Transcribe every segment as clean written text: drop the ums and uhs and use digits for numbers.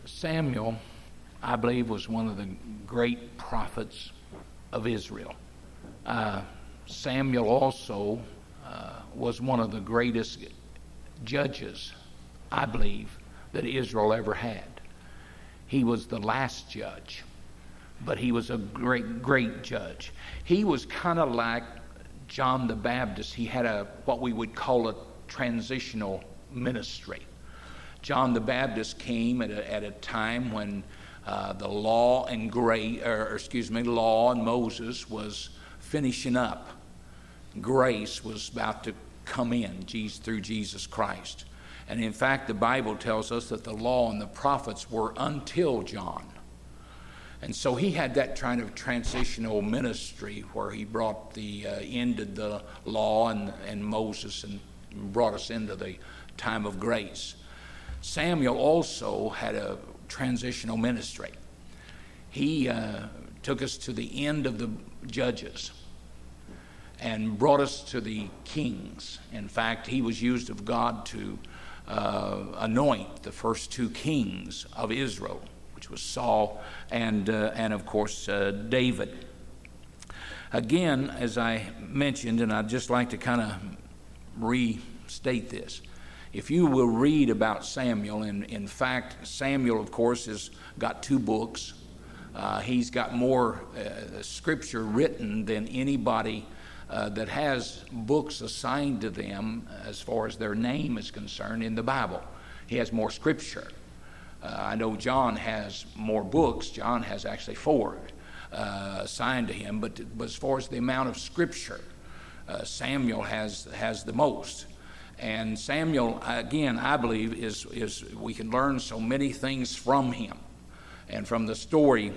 Samuel, I believe, was one of the great prophets of Israel. Samuel also was one of the greatest judges, I believe, that Israel ever had. He was the last judge, but he was a great judge. He was kind of like John the Baptist. He had what we would call a transitional ministry. John the Baptist came at a time when the law and Moses was finishing up. Grace was about to come in through Jesus Christ. And in fact, the Bible tells us that the law and the prophets were until John. And so he had that kind of transitional ministry where he brought the end of the law and Moses and brought us into the time of grace. Samuel also had a transitional ministry. He took us to the end of the judges and brought us to the kings. In fact, he was used of God to anoint the first two kings of Israel, which was Saul and of course David. Again, as I mentioned, and I'd just like to kind of restate this. If you will read about Samuel, and in fact, Samuel, of course, has got 2 books. He's got more scripture written than anybody that has books assigned to them as far as their name is concerned in the Bible. He has more scripture. I know John has more books. John has actually 4 assigned to him, but as far as the amount of scripture, Samuel has the most. And Samuel, again, I believe is we can learn so many things from him, and from the story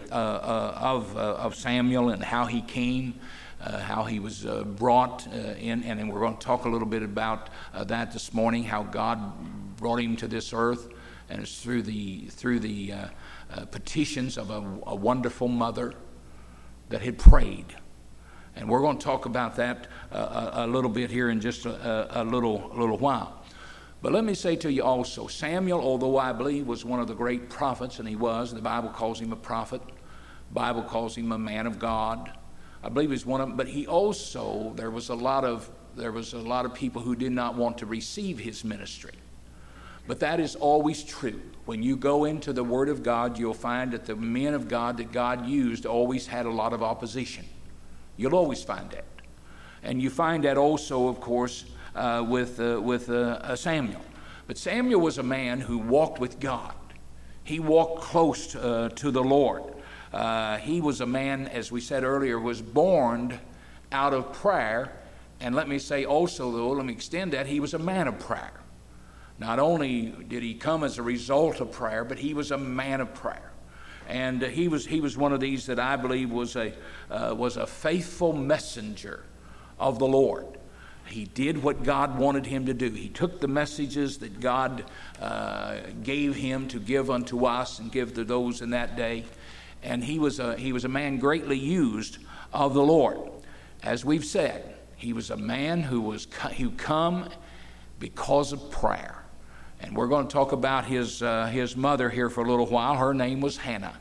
of Samuel and how he came, how he was brought in, and we're going to talk a little bit about that this morning. How God brought him to this earth, and it's through the petitions of a wonderful mother that had prayed. And we're going to talk about that a little bit here in just a little while. But let me say to you also, Samuel, although I believe was one of the great prophets, and he was, the Bible calls him a prophet, the Bible calls him a man of God. I believe he's one of them, but he also, there was a lot of people who did not want to receive his ministry. But that is always true. When you go into the Word of God, you'll find that the men of God that God used always had a lot of opposition. You'll always find that. And you find that also, of course, with Samuel. But Samuel was a man who walked with God. He walked close to the Lord. He was a man, as we said earlier, was born out of prayer. And let me say also, though, let me extend that, he was a man of prayer. Not only did he come as a result of prayer, but he was a man of prayer. And he was one of these that I believe was a faithful messenger of the Lord. He did what God wanted him to do. He took the messages that God gave him to give unto us and give to those in that day. And he was a man greatly used of the Lord. As we've said, he was a man who come because of prayer. And we're going to talk about his mother here for a little while. Her name was Hannah.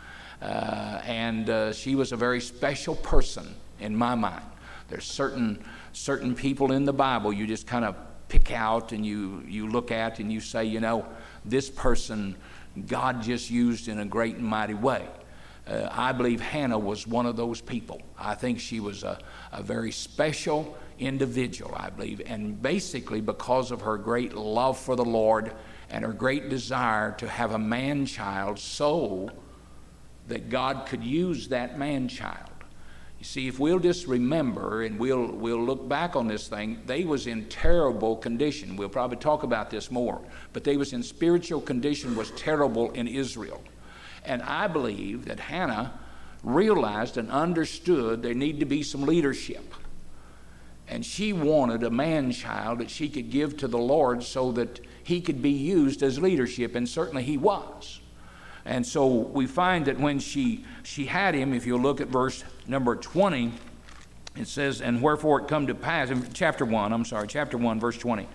And she was a very special person in my mind. There's certain people in the Bible you just kind of pick out and you look at and you say, you know, this person God just used in a great and mighty way. I believe Hannah was one of those people. I think she was a very special individual, I believe, and basically because of her great love for the Lord and her great desire to have a man-child so that God could use that man-child. You see, if we'll just remember and we'll look back on this thing, they was in terrible condition. We'll probably talk about this more, but they was in spiritual condition was terrible in Israel. And I believe that Hannah realized and understood there needed to be some leadership. And she wanted a man-child that she could give to the Lord so that he could be used as leadership, and certainly he was. And so we find that when she had him, if you look at verse number 20, it says, and wherefore it come to pass, in chapter 1, verse 20.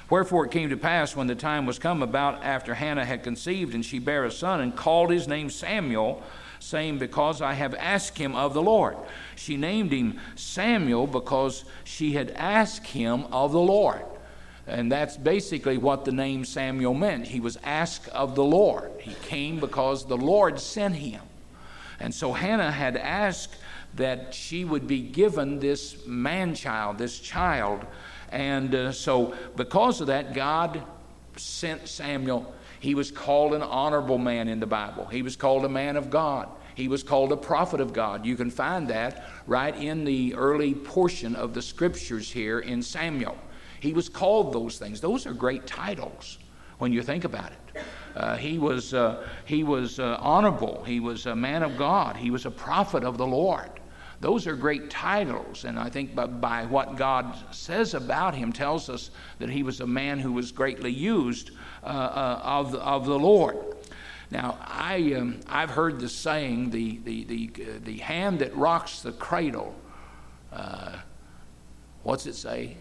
Wherefore it came to pass, when the time was come about after Hannah had conceived, and she bare a son, and called his name Samuel, saying, because I have asked him of the Lord. She named him Samuel because she had asked him of the Lord. And that's basically what the name Samuel meant. He was asked of the Lord. He came because the Lord sent him. And so Hannah had asked that she would be given this man-child, this child. And so because of that, God sent Samuel. He was called an honorable man in the Bible. He was called a man of God. He was called a prophet of God. You can find that right in the early portion of the scriptures here in Samuel. He was called those things. Those are great titles when you think about it. He was honorable. He was a man of God. He was a prophet of the Lord. Those are great titles, and I think by what God says about him tells us that he was a man who was greatly used of the Lord. Now, I've heard the saying, the hand that rocks the cradle. What's it say?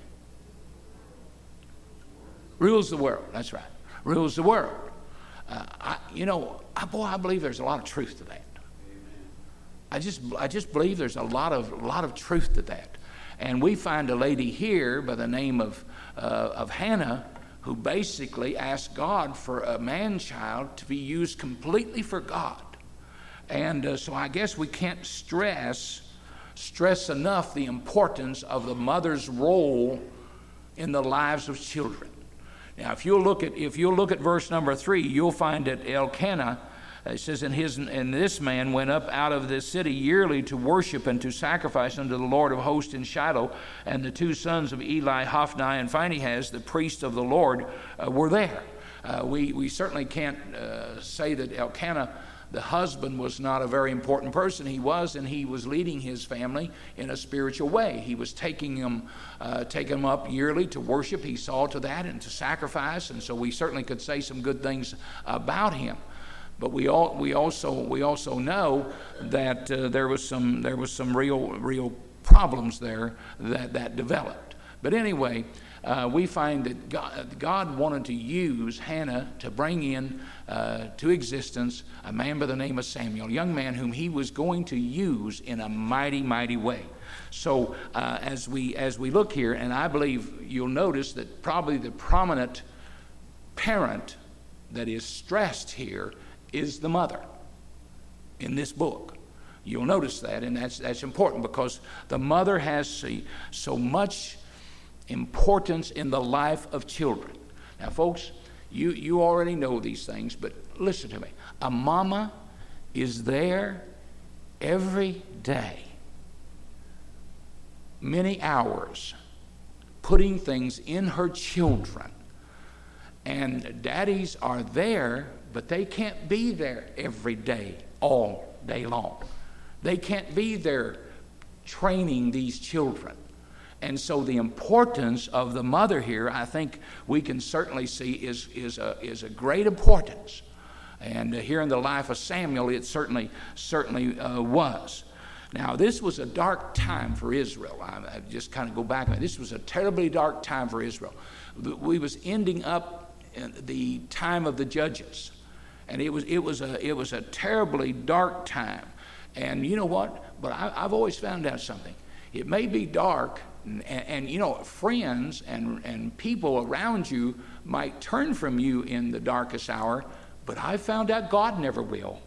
Rules the world. That's right. Rules the world. I believe there's a lot of truth to that. I just believe there's a lot of truth to that. And we find a lady here by the name of Hannah, who basically asked God for a man-child to be used completely for God. And so I guess we can't stress enough the importance of the mother's role in the lives of children. Now, if you'll look at verse number 3, you'll find that Elkanah, it says, and this man went up out of this city yearly to worship and to sacrifice unto the Lord of hosts in Shiloh, and the two sons of Eli, Hophni and Phinehas, the priests of the Lord, were there. We certainly can't say that Elkanah, the husband, was not a very important person. He was, and he was leading his family in a spiritual way. He was taking them up yearly to worship. He saw to that and to sacrifice, and so we certainly could say some good things about him. But we also know that there was some real problems there that developed. But anyway, we find that God wanted to use Hannah to bring in to existence a man by the name of Samuel, a young man whom he was going to use in a mighty, mighty way. So as we look here, and I believe you'll notice that probably the prominent parent that is stressed here is the mother in this book. You'll notice that, and that's important because the mother has so much importance in the life of children. Now, folks, you already know these things, but listen to me. A mama is there every day, many hours, putting things in her children. And daddies are there, but they can't be there every day, all day long. They can't be there training these children. And so the importance of the mother here, I think we can certainly see is a great importance. And here in the life of Samuel, it certainly was. Now, this was a dark time for Israel. I just kind of go back. This was a terribly dark time for Israel. We was ending up in the time of the Judges, and it was a terribly dark time. And you know what? But I've always found out something. It may be dark, and you know, friends and people around you might turn from you in the darkest hour, but I found out God never will.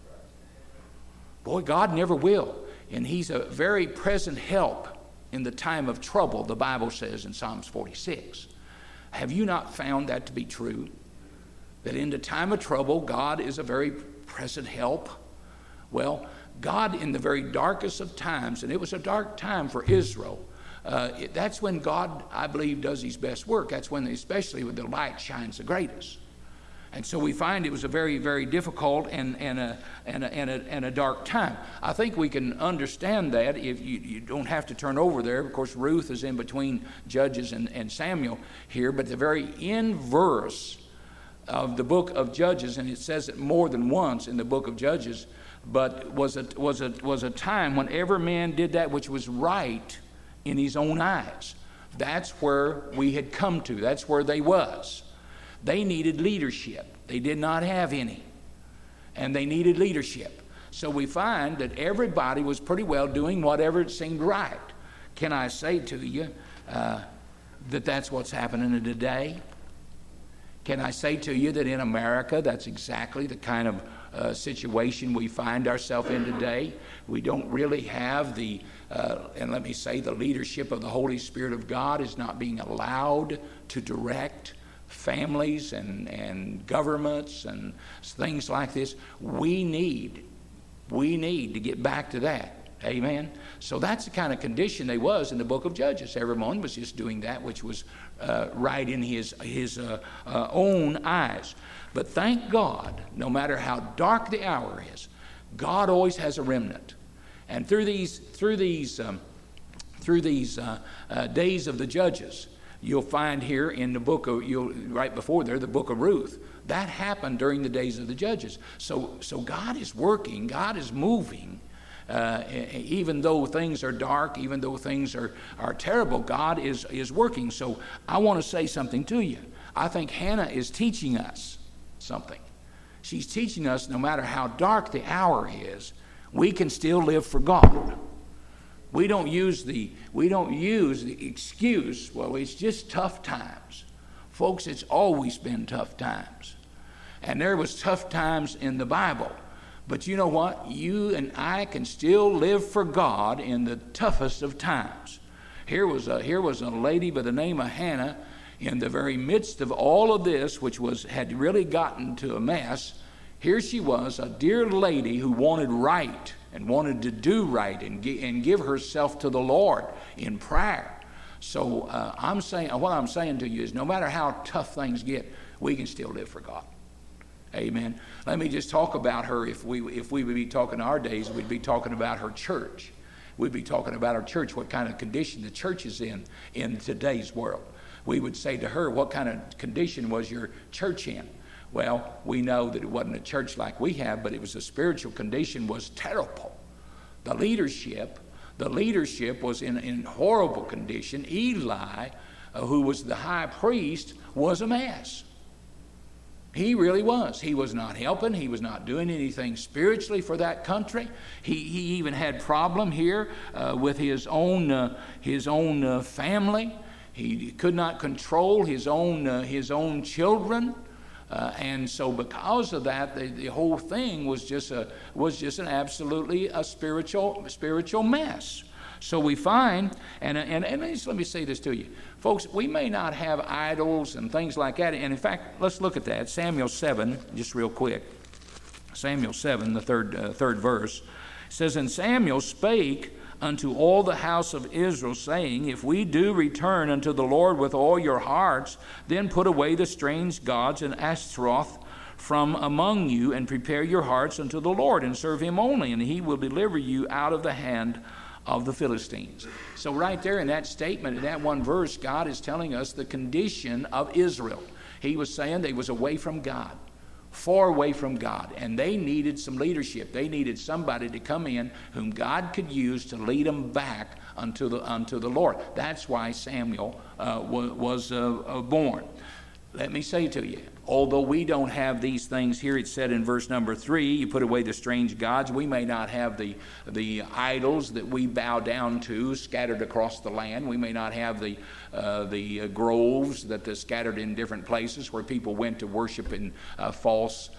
Boy, God never will. And he's a very present help in the time of trouble, the Bible says in Psalms 46. Have you not found that to be true? That in the time of trouble, God is a very present help? Well, God in the very darkest of times, and it was a dark time for Israel, that's when God, I believe, does his best work. That's when, especially when the light shines the greatest. And so we find it was a very, very difficult and a dark time. I think we can understand that if you don't have to turn over there. Of course, Ruth is in between Judges and Samuel here, but the very end verse of the book of Judges, and it says it more than once in the book of Judges, but was a time when every man did that which was right in his own eyes. That's where we had come to. That's where they was. They needed leadership. They did not have any. And they needed leadership. So we find that everybody was pretty well doing whatever seemed right. Can I say to you that that's what's happening today? Can I say to you that in America, that's exactly the kind of situation we find ourselves in today? We don't really have the, and let me say, the leadership of the Holy Spirit of God is not being allowed to direct families and governments and things like this. We need to get back to that. Amen. So that's the kind of condition they was in the book of Judges. Everyone was just doing that which was right in his own eyes. But thank God, no matter how dark the hour is, God always has a remnant. And through these days of the Judges, you'll find here in the book of, right before there, the book of Ruth. That happened during the days of the Judges. So God is working, God is moving. Even though things are dark, even though things are terrible, God is working. So I want to say something to you. I think Hannah is teaching us something. She's teaching us no matter how dark the hour is, we can still live for God. We don't use the excuse, well, it's just tough times. Folks, it's always been tough times. And there was tough times in the Bible. But you know what? You and I can still live for God in the toughest of times. Here was a lady by the name of Hannah in the very midst of all of this, which had really gotten to a mess. Here she was, a dear lady who wanted right and wanted to do right and give herself to the Lord in prayer. So what I'm saying to you is no matter how tough things get, we can still live for God. Amen. Let me just talk about her. If we would be talking our days, we'd be talking about her church. We'd be talking about our church, what kind of condition the church is in today's world. We would say to her, what kind of condition was your church in? Well, we know that it wasn't a church like we have, but it was a spiritual condition was terrible. The leadership was in horrible condition. Eli, who was the high priest, was a mess. He really was. He was not helping. He was not doing anything spiritually for that country. He even had problem here with his own family. He could not control his own children, and so because of that, the whole thing was just an absolutely spiritual mess. So we find, and let me say this to you. Folks, we may not have idols and things like that. And in fact, let's look at that. Samuel 7, just real quick. Samuel 7, the third verse. It says, And Samuel spake unto all the house of Israel, saying, If we do return unto the Lord with all your hearts, then put away the strange gods and Ashtaroth from among you, and prepare your hearts unto the Lord, and serve him only, and he will deliver you out of the hand of the Philistines. So right there in that statement, in that one verse, God is telling us the condition of Israel. He was saying they was away from God, far away from God, and they needed some leadership. They needed somebody to come in whom God could use to lead them back unto the Lord. That's why Samuel was born. Let me say to you, although we don't have these things here, it said in verse number 3, you put away the strange gods. We may not have the idols that we bow down to scattered across the land. We may not have the groves that are scattered in different places where people went to worship in false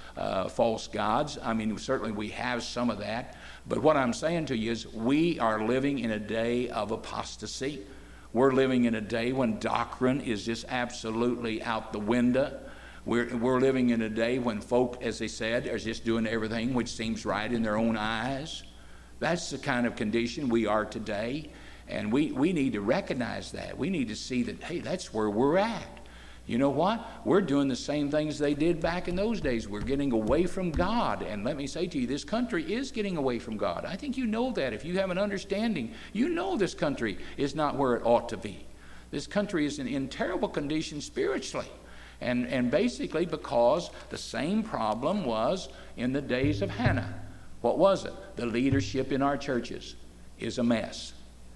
gods. I mean, certainly we have some of that. But what I'm saying to you is we are living in a day of apostasy. We're living in a day when doctrine is just absolutely out the window. We're living in a day when folk, as they said, are just doing everything which seems right in their own eyes. That's the kind of condition we are today. And we need to recognize that. We need to see that, hey, that's where we're at. You know what? We're doing the same things they did back in those days. We're getting away from God. And let me say to you, this country is getting away from God. I think you know that. If you have an understanding, you know this country is not where it ought to be. This country is in terrible condition spiritually. And basically because the same problem was in the days of Hannah. What was it? The leadership in our churches is a mess.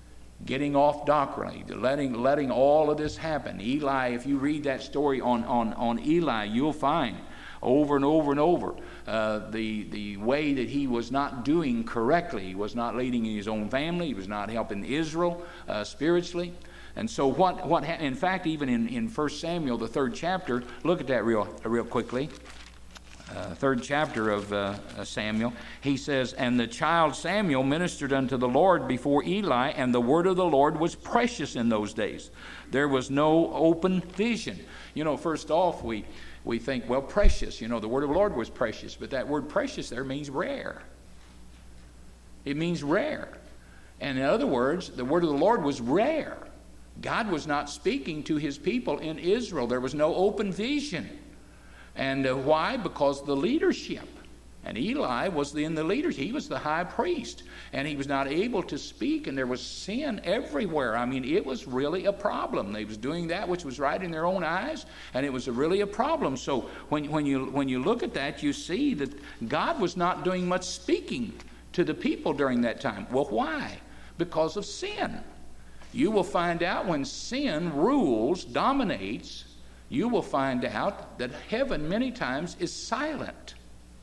getting off doctrinally, letting all of this happen. Eli, if you read that story on Eli, you'll find over and over and over the way that he was not doing correctly. He was not leading his own family. He was not helping Israel spiritually. And so what in fact, even in 1 Samuel, the 3rd chapter, look at that real quickly. 3rd chapter of Samuel, he says, "And the child Samuel ministered unto the Lord before Eli, and the word of the Lord was precious in those days. There was no open vision." You know, first off, we think, well, precious. You know, the word of the Lord was precious, but that word precious there means rare. It means rare. And in other words, the word of the Lord was rare. God was not speaking to his people in Israel. There was no open vision. And why? Because of the leadership. And Eli was in the leadership. He was the high priest. And he was not able to speak, and there was sin everywhere. I mean, it was really a problem. They was doing that which was right in their own eyes, and it was really a problem. So when you look at that, you see that God was not doing much speaking to the people during that time. Well, why? Because of sin. You will find out when sin rules, dominates, you will find out that heaven many times is silent.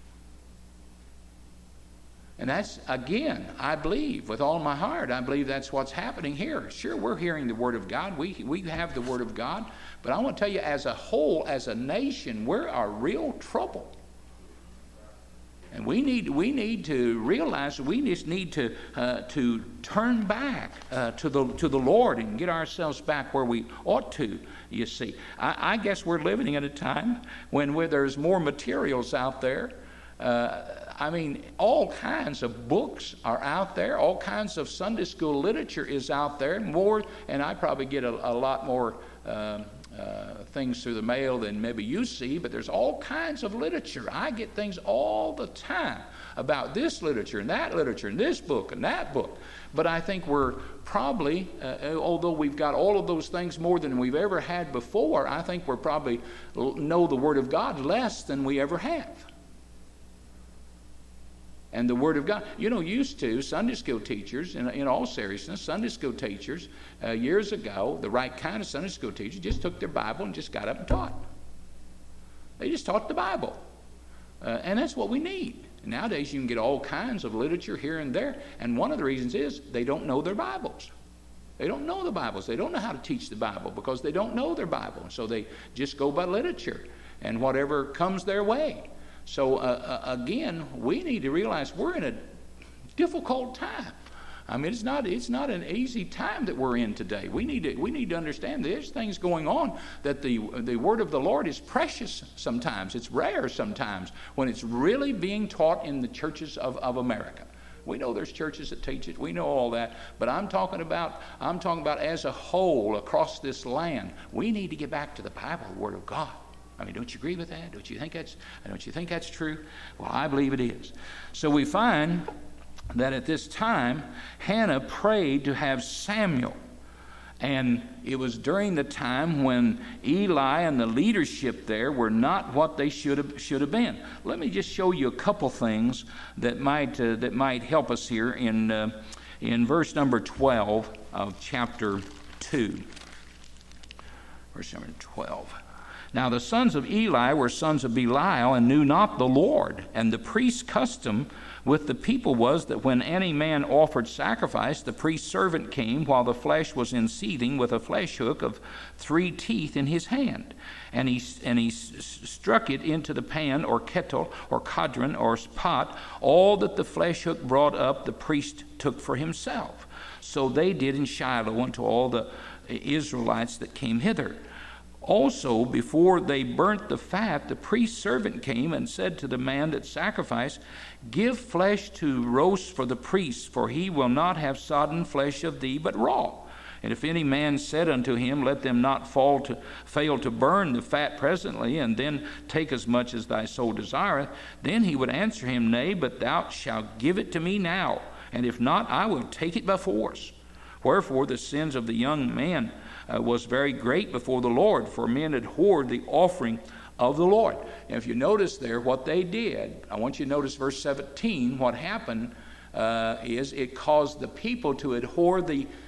And that's, again, I believe with all my heart, I believe that's what's happening here. Sure, we're hearing the Word of God. We have the Word of God. But I want to tell you, as a whole, as a nation, we're in real trouble. And we need to realize we just need to turn back to the Lord and get ourselves back where we ought to. You see, I guess we're living at a time where there's more materials out there. I mean, all kinds of books are out there. All kinds of Sunday school literature is out there. More, and I probably get a lot more things through the mail than maybe you see, but there's all kinds of literature. I get things all the time about this literature and this book and that book. But I think we're probably, although we've got all of those things more than we've ever had before, I think we're probably know the Word of God less than we ever have. And the Word of God, used to, Sunday school teachers, in all seriousness, Sunday school teachers, years ago, the right kind of Sunday school teachers just took their Bible and just got up and taught. They just taught the Bible. And that's what we need. Nowadays, you can get all kinds of literature here and there. And one of the reasons is they don't know their Bibles. They don't know the Bibles. They don't know how to teach the Bible because they don't know their Bible. So they just go by literature and whatever comes their way. So again, we need to realize we're in a difficult time. I mean, it's not an easy time that we're in today. We need to understand there's things going on that the word of the Lord is precious sometimes. It's rare sometimes when it's really being taught in the churches of America. We know there's churches that teach it. We know all that. But I'm talking about as a whole across this land. We need to get back to the Bible, the Word of God. I mean, don't you agree with that? Don't you think that's true? Well, I believe it is. So we find that at this time, Hannah prayed to have Samuel. And it was during the time when Eli and the leadership there were not what they should have been. Let me just show you a couple things that might help us here in verse number 12 of chapter 2. Verse number 12. Now the sons of Eli were sons of Belial and knew not the Lord. And the priest's custom with the people was that when any man offered sacrifice, the priest's servant came while the flesh was in seething with a flesh hook of 3 teeth in his hand. And he struck it into the pan or kettle or cauldron or pot. All that the flesh hook brought up, the priest took for himself. So they did in Shiloh unto all the Israelites that came hither. Also, before they burnt the fat, the priest's servant came and said to the man that sacrificed, Give flesh to roast for the priest, for he will not have sodden flesh of thee, but raw. And if any man said unto him, Let them not fail to burn the fat presently, and then take as much as thy soul desireth, then he would answer him, Nay, but thou shalt give it to me now, and if not, I will take it by force. Wherefore the sins of the young man was very great before the Lord, for men abhorred the offering of the Lord. And if you notice there what they did, I want you to notice verse 17. What happened is it caused the people to abhor the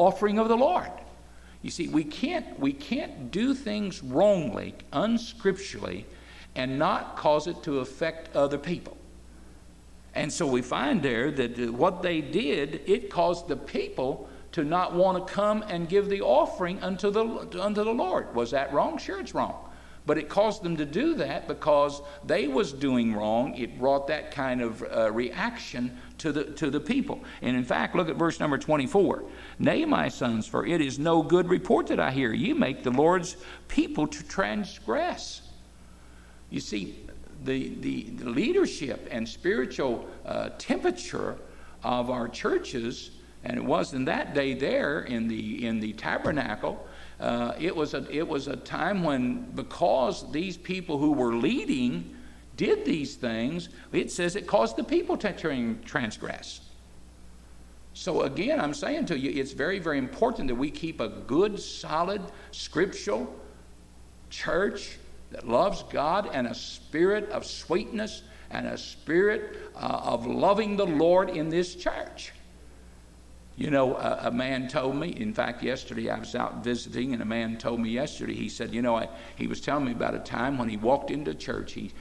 offering of the Lord. You see, we can't do things wrongly, unscripturally, and not cause it to affect other people. And so we find there that what they did, it caused the people to not want to come and give the offering unto the Lord. Was that wrong? Sure, it's wrong. But it caused them to do that because they was doing wrong. It brought that kind of reaction to the people. And in fact, look at verse number 24. Nay, my sons, for it is no good report that I hear. You make the Lord's people to transgress. You see, the leadership and spiritual temperature of our churches, and it was in that day there in the tabernacle, it was a time when, because these people who were leading did these things, it says it caused the people to transgress. So again, I'm saying to you, it's very, very important that we keep a good, solid, scriptural church that loves God, and a spirit of sweetness and a spirit of loving the Lord in this church. You know, a man told me, in fact, yesterday I was out visiting, and a man told me yesterday, he said, he was telling me about a time when he walked into church. He's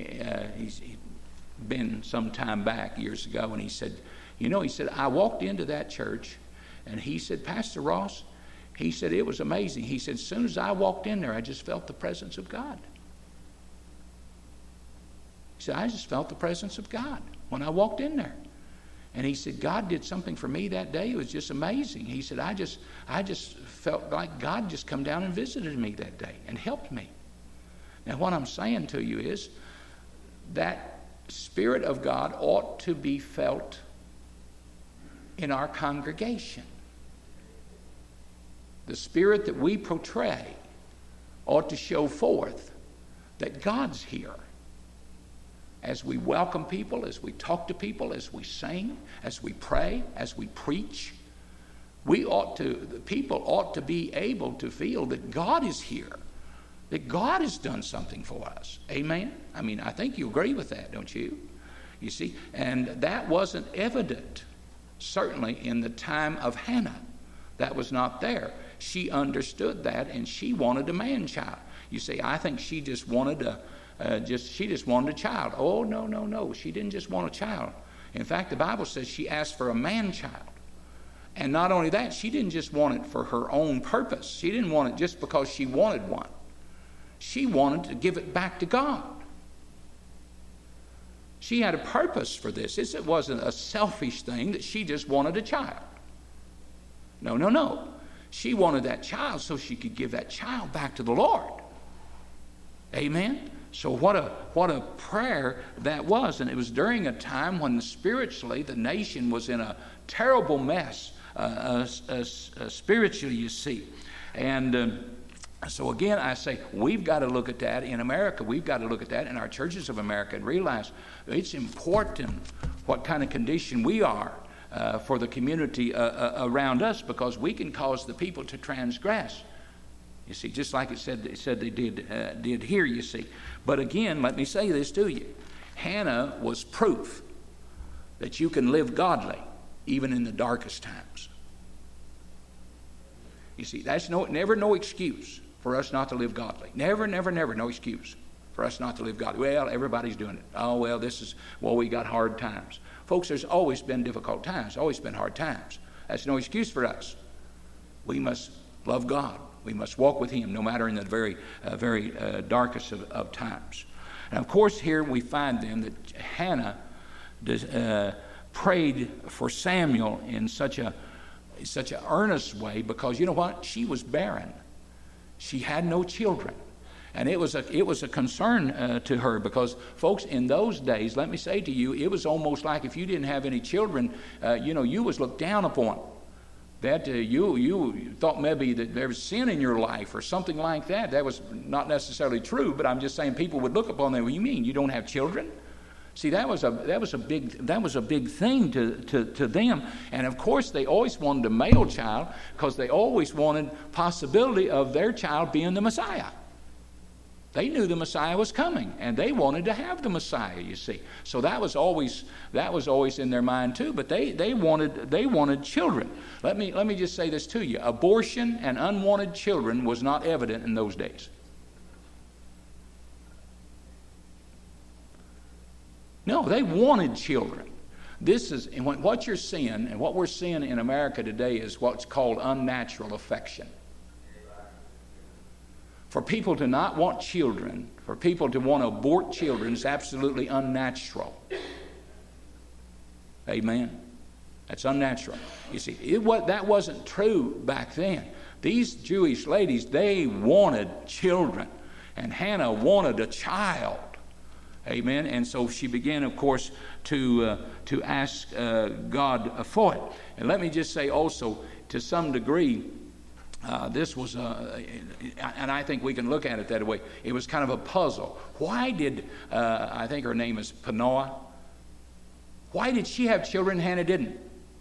been some time back, years ago, and he said, I walked into that church, and he said, Pastor Ross, he said, it was amazing. He said, as soon as I walked in there, I just felt the presence of God. He said, I just felt the presence of God when I walked in there. And he said, God did something for me that day. It was just amazing. He said, I just felt like God just come down and visited me that day and helped me. Now, what I'm saying to you is that Spirit of God ought to be felt in our congregation. The spirit that we portray ought to show forth that God's here. As we welcome people, as we talk to people, as we sing, as we pray, as we preach, the people ought to be able to feel that God is here, that God has done something for us. Amen? I mean, I think you agree with that, don't you? You see, and that wasn't evident, certainly in the time of Hannah. That was not there. She understood that, and she wanted a man-child. You see, I think she just wanted a child. Oh, no. She didn't just want a child. In fact, the Bible says she asked for a man-child. And not only that, she didn't just want it for her own purpose. She didn't want it just because she wanted one. She wanted to give it back to God. She had a purpose for this. It wasn't a selfish thing that she just wanted a child. No. She wanted that child so she could give that child back to the Lord. Amen? So what a prayer that was. And it was during a time when spiritually the nation was in a terrible mess, spiritually, you see. And so again, I say, we've got to look at that in America. We've got to look at that in our churches of America and realize it's important what kind of condition we are for the community around us, because we can cause the people to transgress. You see, just like it said they did here, you see. But again, let me say this to you. Hannah was proof that you can live godly even in the darkest times. You see, that's never no excuse for us not to live godly. Never, no excuse for us not to live godly. Well, everybody's doing it. Oh, well, we got hard times. Folks, there's always been difficult times, always been hard times. That's no excuse for us. We must love God. We must walk with Him no matter in the very darkest of times. And of course, here we find then that Hannah prayed for Samuel in such an earnest way, because you know what? She was barren. She had no children. And it was a concern to her, because, folks, in those days, let me say to you, it was almost like if you didn't have any children, you was looked down upon. That you thought maybe that there was sin in your life or something like that. That was not necessarily true, but I'm just saying people would look upon them. What do you mean? You don't have children? See, that was a big thing to them. And of course, they always wanted a male child, because they always wanted possibility of their child being the Messiah. They knew the Messiah was coming, and they wanted to have the Messiah, you see. So that was always in their mind too. But they wanted children. Let me just say this to you: abortion and unwanted children was not evident in those days. No, they wanted children. This is what you're seeing, and what we're seeing in America today is what's called unnatural affection. For people to not want children, for people to want to abort children is absolutely unnatural. Amen? That's unnatural. You see, that wasn't true back then. These Jewish ladies, they wanted children. And Hannah wanted a child. Amen? And so she began, of course, to ask God for it. And let me just say also, to some degree, this was, and I think we can look at it that way, it was kind of a puzzle. Why did, I think her name is Panoah, why did she have children, Hannah didn't?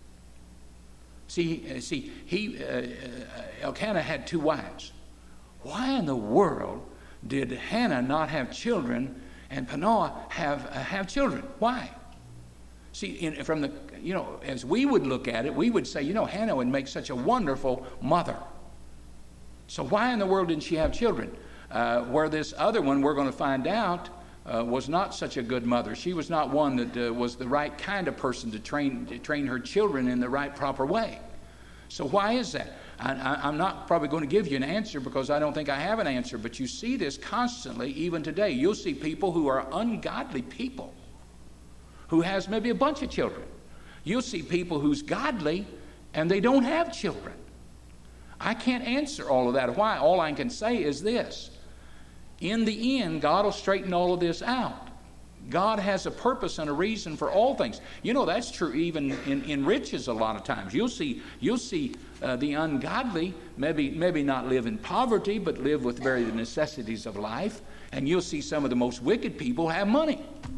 See, Elkanah had 2 wives. Why in the world did Hannah not have children and Panoah have children? Why? See, from the, as we would look at it, we would say, Hannah would make such a wonderful mother. So why in the world didn't she have children? Where this other one, we're going to find out, was not such a good mother. She was not one that was the right kind of person to train her children in the right, proper way. So why is that? I'm not probably going to give you an answer because I don't think I have an answer, but you see this constantly even today. You'll see people who are ungodly people who has maybe a bunch of children. You'll see people who's godly and they don't have children. I can't answer all of that. Why? All I can say is this. In the end, God will straighten all of this out. God has a purpose and a reason for all things. That's true even in riches a lot of times. You'll see the ungodly maybe not live in poverty, but live with very necessities of life. And you'll see some of the most wicked people have money.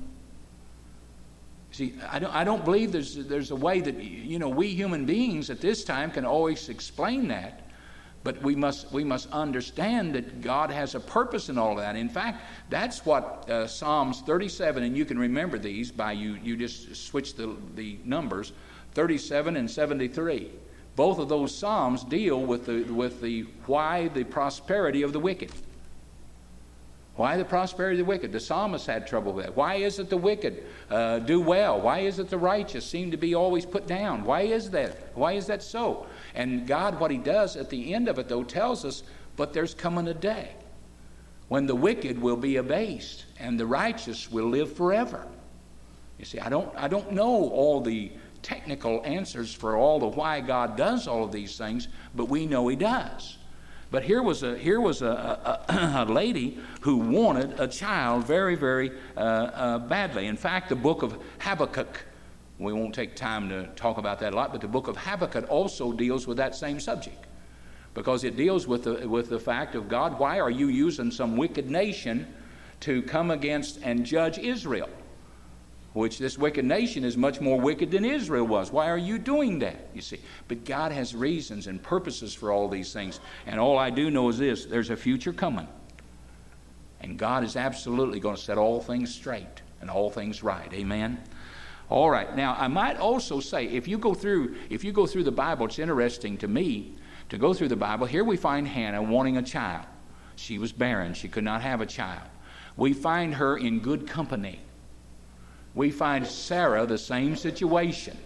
See, I don't believe there's a way that we human beings at this time can always explain that. But we must understand that God has a purpose in all of that. In fact, that's what Psalms 37, and you can remember these by you just switch the numbers, 37 and 73. Both of those Psalms deal with the why the prosperity of the wicked. Why the prosperity of the wicked? The psalmist had trouble with that. Why is it the wicked do well? Why is it the righteous seem to be always put down? Why is that? Why is that so? And God, what he does at the end of it, though, tells us, but there's coming a day when the wicked will be abased and the righteous will live forever. You see, I don't know all the technical answers for all the why God does all of these things, but we know he does. But here was a lady who wanted a child very, very badly. In fact, the book of Habakkuk, we won't take time to talk about that a lot, but the book of Habakkuk also deals with that same subject, because it deals with the fact of God, why are you using some wicked nation to come against and judge Israel? Which this wicked nation is much more wicked than Israel was. Why are you doing that, you see? But God has reasons and purposes for all these things. And all I do know is this, there's a future coming. And God is absolutely going to set all things straight and all things right. Amen? All right. Now, I might also say, if you go through the Bible, it's interesting to me to go through the Bible. Here we find Hannah wanting a child. She was barren. She could not have a child. We find her in good company. We find Sarah, the same situation.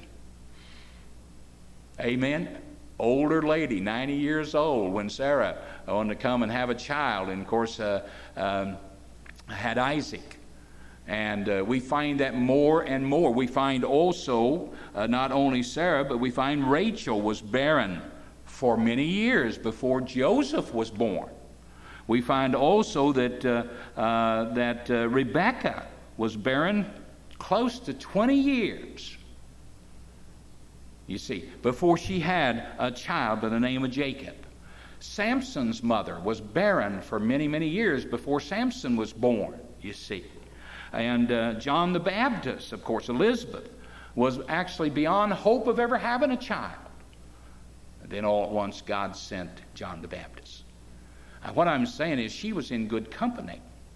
Amen? Older lady, 90 years old, when Sarah wanted to come and have a child, and of course had Isaac. And we find that more and more. We find also not only Sarah, but we find Rachel was barren for many years before Joseph was born. We find also that Rebekah was barren close to 20 years, you see, before she had a child by the name of Jacob. Samson's mother was barren for many, many years before Samson was born, you see. And John the Baptist, of course, Elizabeth, was actually beyond hope of ever having a child. And then all at once God sent John the Baptist. What I'm saying is she was in good company.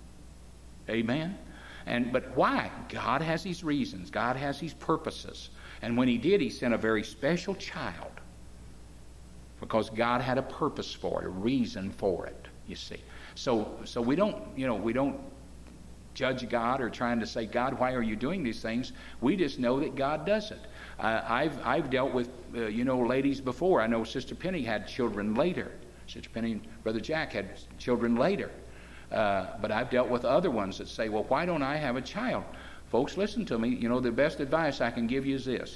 Amen? But why? God has His reasons. God has His purposes. And when He did, He sent a very special child because God had a purpose for it, a reason for it, you see. So we don't judge God or trying to say, God, why are you doing these things? We just know that God does it. I've dealt with, ladies before. I know Sister Penny had children later. Sister Penny and Brother Jack had children later. But I've dealt with other ones that say, well, why don't I have a child? Folks, listen to me. The best advice I can give you is this.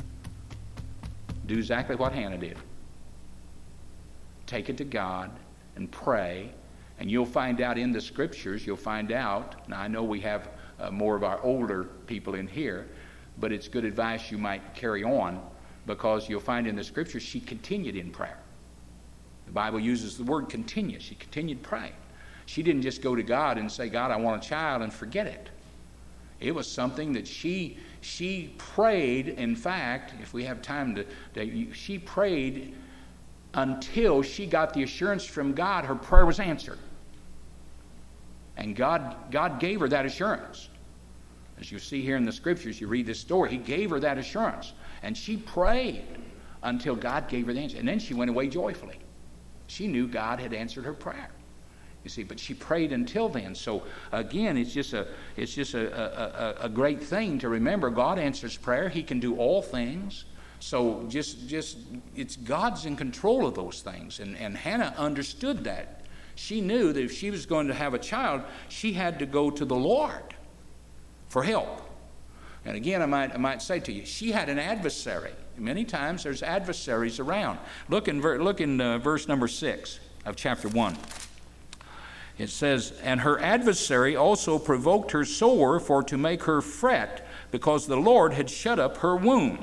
Do exactly what Hannah did. Take it to God and pray. And you'll find out in the Scriptures, now I know we have more of our older people in here, but it's good advice you might carry on, because you'll find in the Scriptures she continued in prayer. The Bible uses the word continue. She continued praying. She didn't just go to God and say, God, I want a child, and forget it. It was something that she prayed. In fact, if we have time she prayed until she got the assurance from God her prayer was answered. And God gave her that assurance. As you see here in the Scriptures, you read this story, He gave her that assurance. And she prayed until God gave her the answer. And then she went away joyfully. She knew God had answered her prayer. You see, but she prayed until then. So again, it's just a great thing to remember. God answers prayer. He can do all things. So just it's God's in control of those things. And Hannah understood that. She knew that if she was going to have a child, she had to go to the Lord for help. And again, I might say to you, she had an adversary. Many times there's adversaries around. Look in verse number 6 of chapter 1. It says, and her adversary also provoked her sore for to make her fret, because the Lord had shut up her womb.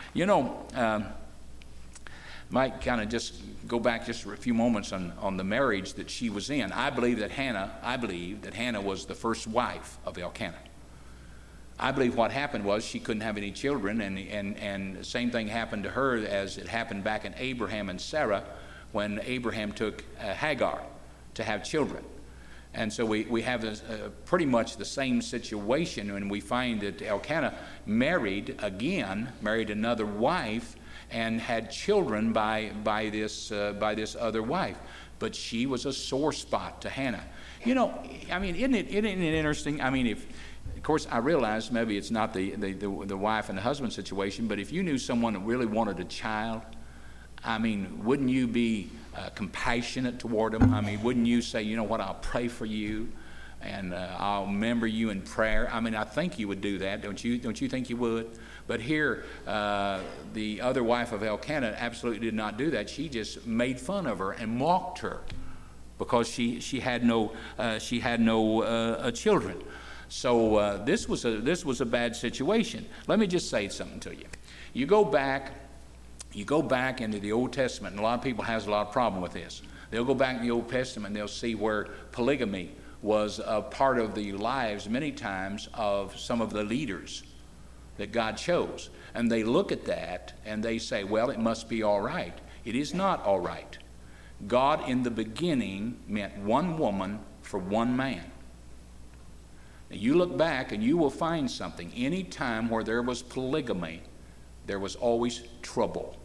Might kind of just go back just for a few moments on the marriage that she was in. I believe that Hannah was the first wife of Elkanah. I believe what happened was she couldn't have any children, and the same thing happened to her as it happened back in Abraham and Sarah when Abraham took Hagar to have children. And so we have this, pretty much the same situation when we find that Elkanah married another wife and had children by this other wife. But she was a sore spot to Hannah. Isn't it interesting? Of course, I realize maybe it's not the wife and the husband situation, but if you knew someone that really wanted a child, wouldn't you be compassionate toward them? Wouldn't you say, you know what, I'll pray for you and I'll remember you in prayer? I think you would do that, don't you? Don't you think you would? But here, the other wife of Elkanah absolutely did not do that. She just made fun of her and mocked her because she had no children. So this was a bad situation. Let me just say something to you. You go back into the Old Testament, and a lot of people has a lot of problem with this. They'll go back in the Old Testament and they'll see where polygamy was a part of the lives many times of some of the leaders that God chose. And they look at that and they say, well, it must be all right. It is not all right. God in the beginning meant one woman for one man. Now you look back and you will find something. Any time where there was polygamy, there was always trouble.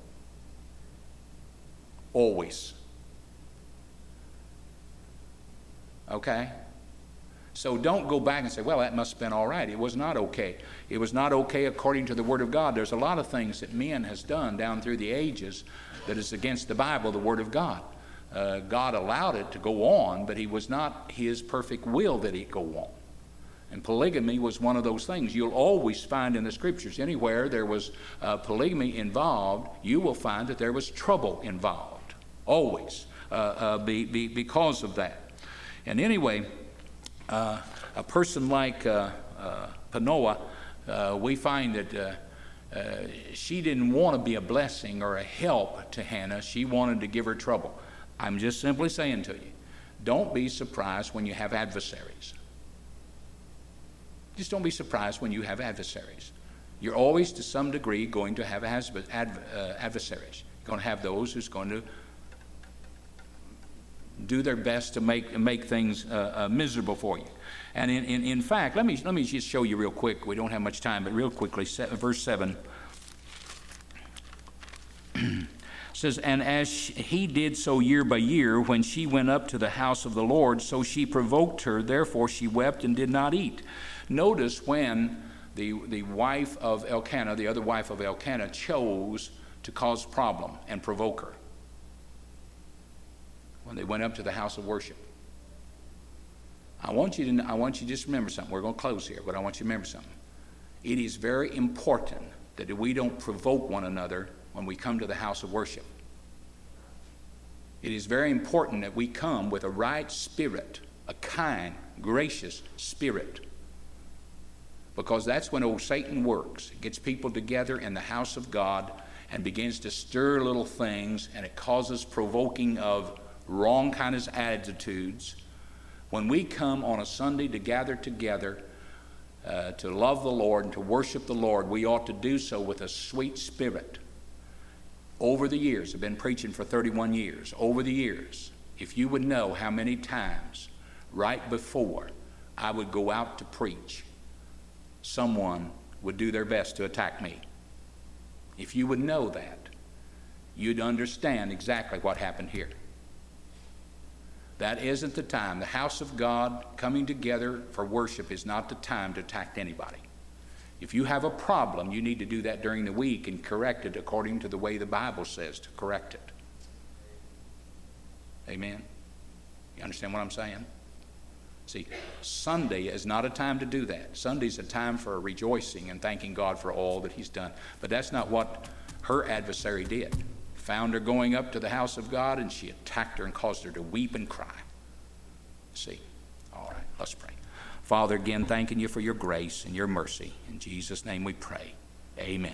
Always. Okay? So don't go back and say, well, that must have been all right. It was not okay. It was not okay according to the Word of God. There's a lot of things that men has done down through the ages that is against the Bible, the Word of God. God allowed it to go on, but it was not His perfect will that it go on. And polygamy was one of those things. You'll always find in the Scriptures, anywhere there was polygamy involved, you will find that there was trouble involved. Always. Because of that. And anyway, a person like Panoah, we find that she didn't want to be a blessing or a help to Hannah. She wanted to give her trouble. I'm just simply saying to you, don't be surprised when you have adversaries. Just don't be surprised when you have adversaries. You're always, to some degree, going to have adversaries. You're going to have those who's going to do their best to make things miserable for you. And in fact, let me just show you real quick. We don't have much time, but real quickly, verse 7 says, "And as he did so year by year, when she went up to the house of the Lord, so she provoked her, therefore she wept and did not eat." Notice when the wife of Elkanah, the other wife of Elkanah, chose to cause problem and provoke her when they went up to the house of worship. I want you to just remember something. We're going to close here, but I want you to remember something. It is very important that we don't provoke one another when we come to the house of worship. It is very important that we come with a right spirit, a kind, gracious spirit, because that's when old Satan works. It gets people together in the house of God and begins to stir little things, and it causes provoking of wrong kinds of attitudes. When we come on a Sunday to gather together to love the Lord and to worship the Lord, we ought to do so with a sweet spirit. Over the years, I've been preaching for 31 years. Over the years, if you would know how many times right before I would go out to preach, someone would do their best to attack me. If you would know that, you'd understand exactly what happened here. That isn't the time. The house of God coming together for worship is not the time to attack anybody. If you have a problem, you need to do that during the week and correct it according to the way the Bible says to correct it. Amen? You understand what I'm saying? See, Sunday is not a time to do that. Sunday's a time for rejoicing and thanking God for all that he's done. But that's not what her adversary did. Found her going up to the house of God, and she attacked her and caused her to weep and cry. See? All right, let's pray. Father, again, thanking you for your grace and your mercy. In Jesus' name we pray. Amen.